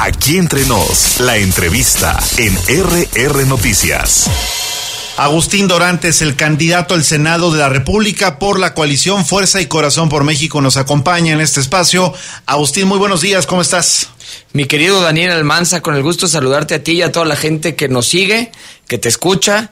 Aquí entre nos, la entrevista en RR Noticias. Agustín Dorantes, el candidato al Senado de la República por la coalición Fuerza y Corazón por México, nos acompaña en este espacio. Agustín, muy buenos días, ¿cómo estás? Mi querido Daniel Almanza, con el gusto de saludarte a ti y a toda la gente que nos sigue, que te escucha,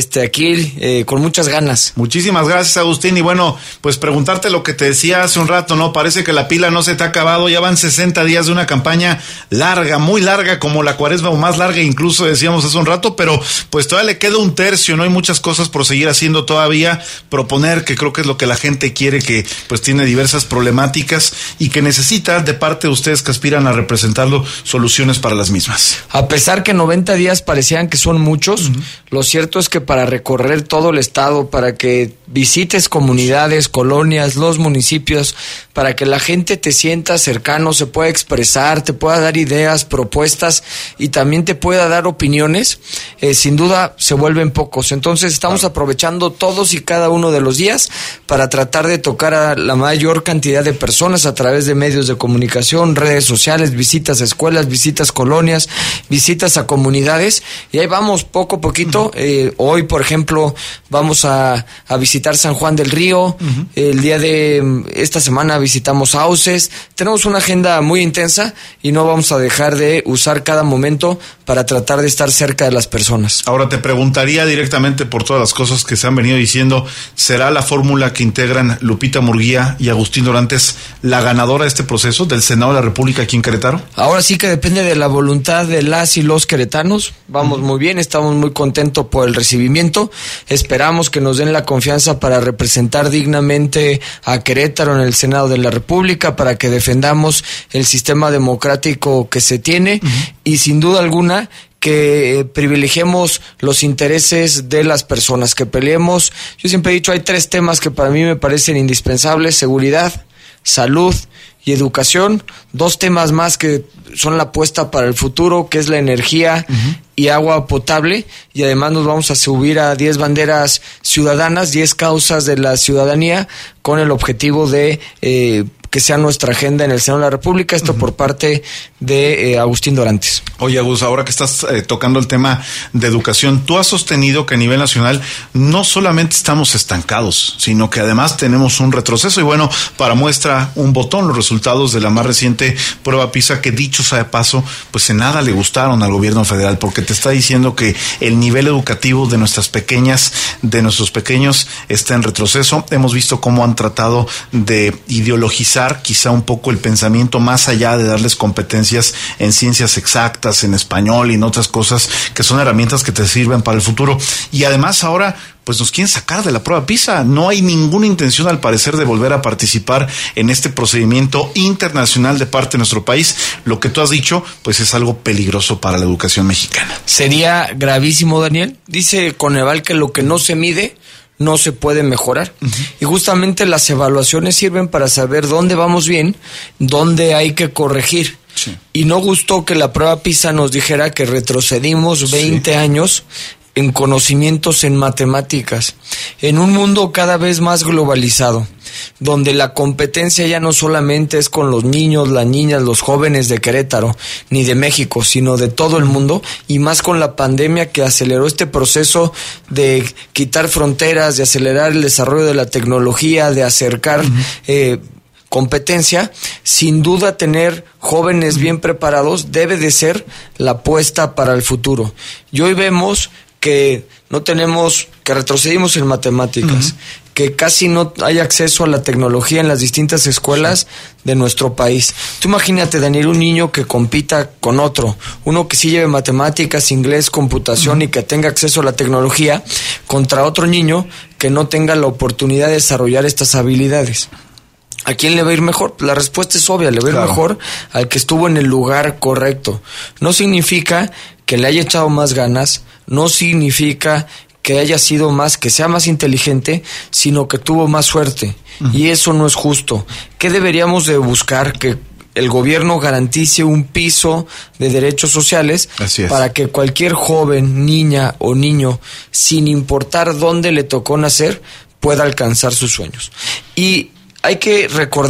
aquí con muchas ganas. Muchísimas gracias, Agustín, y bueno, pues preguntarte lo que te decía hace un rato, ¿no? Parece que la pila no se te ha acabado, ya van 60 días de una campaña larga, muy larga, como la Cuaresma, o más larga incluso, decíamos hace un rato, pero pues todavía le queda un tercio, ¿no? Hay muchas cosas por seguir haciendo todavía, proponer, que creo que es lo que la gente quiere, que pues tiene diversas problemáticas y que necesita de parte de ustedes que aspiran a representarlo, soluciones para las mismas. A pesar que 90 días parecían que son muchos, lo cierto es que para recorrer todo el estado, para que visites comunidades, colonias, los municipios, para que la gente te sienta cercano, se pueda expresar, te pueda dar ideas, propuestas y también te pueda dar opiniones, sin duda se vuelven pocos. Entonces estamos aprovechando todos y cada uno de los días para tratar de tocar a la mayor cantidad de personas a través de medios de comunicación, redes sociales, visitas a escuelas, visitas a colonias, visitas a comunidades, y ahí vamos poco a poquito. Hoy, por ejemplo, vamos a visitar San Juan del Río. El día de esta semana visitamos Sauces. Tenemos una agenda muy intensa y no vamos a dejar de usar cada momento para tratar de estar cerca de las personas. Ahora te preguntaría directamente por todas las cosas que se han venido diciendo, ¿será la fórmula que integran Lupita Murguía y Agustín Dorantes la ganadora de este proceso del Senado de la República aquí en Querétaro? Ahora sí que depende de la voluntad de las y los queretanos. Vamos muy bien, estamos muy contentos por el recibimiento. Esperamos que nos den la confianza para representar dignamente a Querétaro en el Senado de la República, para que defendamos el sistema democrático que se tiene y sin duda alguna que privilegiemos los intereses de las personas, que peleemos. Yo siempre he dicho, hay 3 temas que para mí me parecen indispensables: seguridad, salud y educación. 2 temas más que son la apuesta para el futuro, que es la energía y agua potable, y además nos vamos a subir a 10 banderas ciudadanas, 10 causas de la ciudadanía, con el objetivo de que sea nuestra agenda en el Senado de la República, esto por parte de Agustín Dorantes. Oye, Agus, ahora que estás tocando el tema de educación, tú has sostenido que a nivel nacional no solamente estamos estancados, sino que además tenemos un retroceso, y bueno, para muestra un botón, los resultados de la más reciente prueba PISA, que dicho sea de paso, pues en nada le gustaron al gobierno federal, porque te está diciendo que el nivel educativo de nuestras pequeñas, de nuestros pequeños, está en retroceso. Hemos visto cómo han tratado de ideologizar quizá un poco el pensamiento, más allá de darles competencias en ciencias exactas, en español y en otras cosas que son herramientas que te sirven para el futuro. Y además ahora pues nos quieren sacar de la prueba PISA. No hay ninguna intención, al parecer, de volver a participar en este procedimiento internacional de parte de nuestro país. Lo que tú has dicho, pues es algo peligroso para la educación mexicana. Sería gravísimo, Daniel. Dice Coneval que lo que no se mide no se puede mejorar. Y justamente las evaluaciones sirven para saber dónde vamos bien, dónde hay que corregir. Sí. Y no gustó que la prueba PISA nos dijera que retrocedimos 20 años en conocimientos en matemáticas, en un mundo cada vez más globalizado, donde la competencia ya no solamente es con los niños, las niñas, los jóvenes de Querétaro, ni de México, sino de todo el mundo, y más con la pandemia que aceleró este proceso de quitar fronteras, de acelerar el desarrollo de la tecnología, de acercar competencia. Sin duda, tener jóvenes bien preparados debe de ser la apuesta para el futuro. Y hoy vemos que no tenemos, que retrocedimos en matemáticas, que casi no hay acceso a la tecnología en las distintas escuelas de nuestro país. Tú imagínate, Daniel, un niño que compita con otro, uno que sí lleve matemáticas, inglés, computación y que tenga acceso a la tecnología, contra otro niño que no tenga la oportunidad de desarrollar estas habilidades. ¿A quién le va a ir mejor? La respuesta es obvia, le va a ir mejor al que estuvo en el lugar correcto. No significa que le haya echado más ganas, no significa que haya sido más, que sea más inteligente, sino que tuvo más suerte. Y eso no es justo. ¿Qué deberíamos de buscar? Que el gobierno garantice un piso de derechos sociales para que cualquier joven, niña o niño, sin importar dónde le tocó nacer, pueda alcanzar sus sueños. Y hay que recordar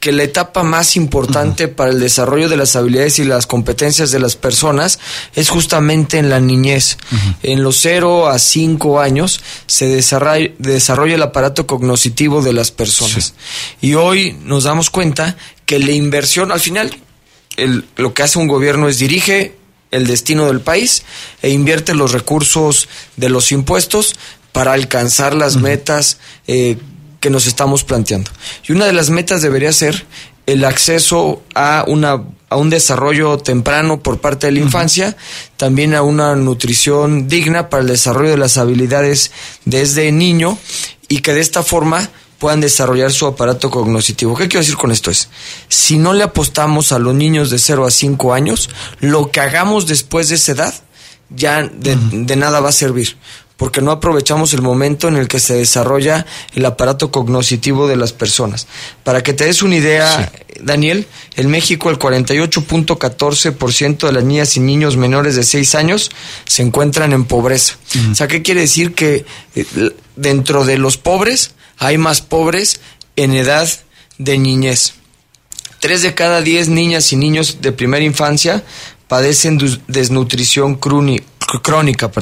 que la etapa más importante para el desarrollo de las habilidades y las competencias de las personas es justamente en la niñez. En los 0 a 5 años se desarrolla el aparato cognitivo de las personas. Y hoy nos damos cuenta que la inversión, al final, lo que hace un gobierno es dirige el destino del país e invierte los recursos de los impuestos para alcanzar las metas que nos estamos planteando. Y una de las metas debería ser el acceso a un desarrollo temprano por parte de la infancia, también a una nutrición digna para el desarrollo de las habilidades desde niño, y que de esta forma puedan desarrollar su aparato cognitivo. ¿Qué quiero decir con esto? Si no le apostamos a los niños de 0 a 5 años, lo que hagamos después de esa edad ya de nada va a servir, porque no aprovechamos el momento en el que se desarrolla el aparato cognitivo de las personas. Para que te des una idea, Daniel, en México el 48.14% de las niñas y niños menores de 6 años se encuentran en pobreza. O sea, ¿qué quiere decir? Que dentro de los pobres hay más pobres en edad de niñez. 3 de cada 10 niñas y niños de primera infancia padecen desnutrición crónica.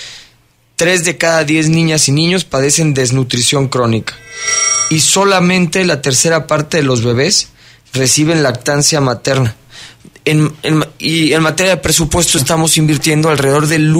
3 de cada 10 niñas y niños padecen desnutrición crónica. Y solamente la tercera parte de los bebés reciben lactancia materna. Y en materia de presupuesto estamos invirtiendo alrededor del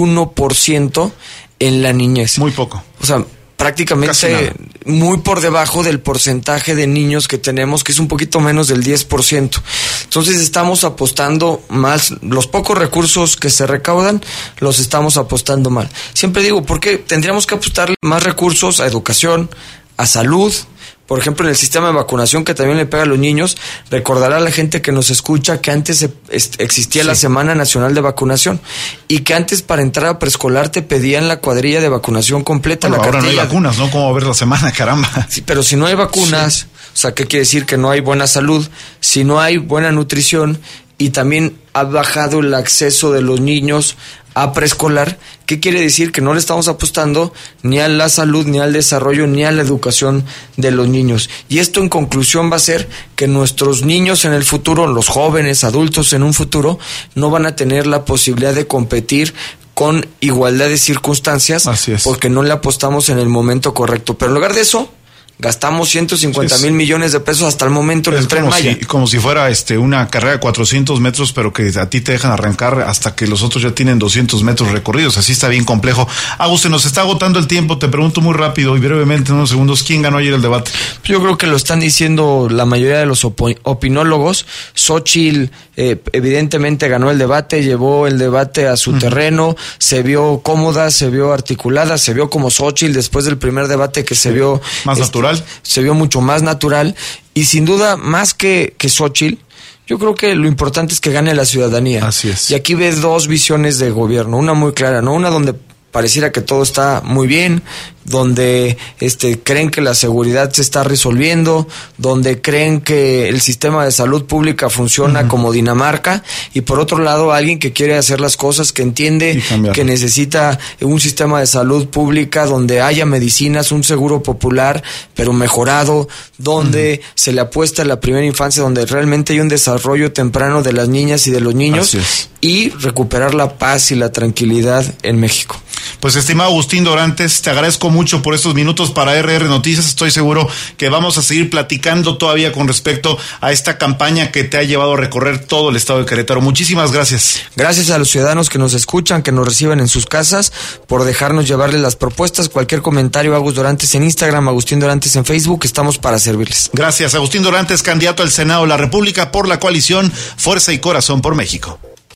1% en la niñez. Muy poco. O sea, prácticamente muy por debajo del porcentaje de niños que tenemos, que es un poquito menos del 10%. Entonces estamos apostando más, los pocos recursos que se recaudan, los estamos apostando mal. Siempre digo, ¿por qué tendríamos que apostar más recursos a educación, a salud? Por ejemplo, en el sistema de vacunación que también le pega a los niños, recordará a la gente que nos escucha que antes existía la Semana Nacional de Vacunación, y que antes para entrar a preescolar te pedían la cuadrilla de vacunación completa. Bueno, la ahora cartilla. No hay vacunas, ¿no? ¿Cómo va a haber la semana? Caramba. Sí, pero si no hay vacunas, o sea, ¿qué quiere decir? Que no hay buena salud, si no hay buena nutrición, y también ha bajado el acceso de los niños a preescolar. ¿Qué quiere decir? Que no le estamos apostando ni a la salud, ni al desarrollo, ni a la educación de los niños. Y esto en conclusión va a ser que nuestros niños en el futuro, los jóvenes, adultos en un futuro, no van a tener la posibilidad de competir con igualdad de circunstancias, porque no le apostamos en el momento correcto. Pero en lugar de eso, gastamos 150,000 millones de pesos hasta el momento en el Tren Maya. Como si fuera una carrera de 400 metros, pero que a ti te dejan arrancar hasta que los otros ya tienen 200 metros recorridos. Así está bien complejo. Agus, se nos está agotando el tiempo. Te pregunto muy rápido y brevemente, en unos segundos, ¿quién ganó ayer el debate? Yo creo que lo están diciendo la mayoría de los opinólogos. Xóchitl evidentemente ganó el debate, llevó el debate a su terreno, se vio cómoda, se vio articulada, se vio como Xóchitl después del primer debate que se vio más natural. Se vio mucho más natural, y sin duda, más que Xóchitl, yo creo que lo importante es que gane la ciudadanía. Así es. Y aquí ves dos visiones de gobierno, una muy clara, ¿no? Una donde pareciera que todo está muy bien, donde creen que la seguridad se está resolviendo, donde creen que el sistema de salud pública funciona como Dinamarca, y por otro lado alguien que quiere hacer las cosas, que entiende que necesita un sistema de salud pública donde haya medicinas, un seguro popular pero mejorado, donde se le apuesta a la primera infancia, donde realmente hay un desarrollo temprano de las niñas y de los niños, y recuperar la paz y la tranquilidad en México. Pues, estimado Agustín Dorantes, te agradezco mucho por estos minutos para RR Noticias. Estoy seguro que vamos a seguir platicando todavía con respecto a esta campaña que te ha llevado a recorrer todo el estado de Querétaro. Muchísimas gracias. Gracias a los ciudadanos que nos escuchan, que nos reciben en sus casas, por dejarnos llevarles las propuestas. Cualquier comentario, Agus Dorantes en Instagram, Agustín Dorantes en Facebook, estamos para servirles. Gracias. Agustín Dorantes, candidato al Senado de la República por la coalición Fuerza y Corazón por México.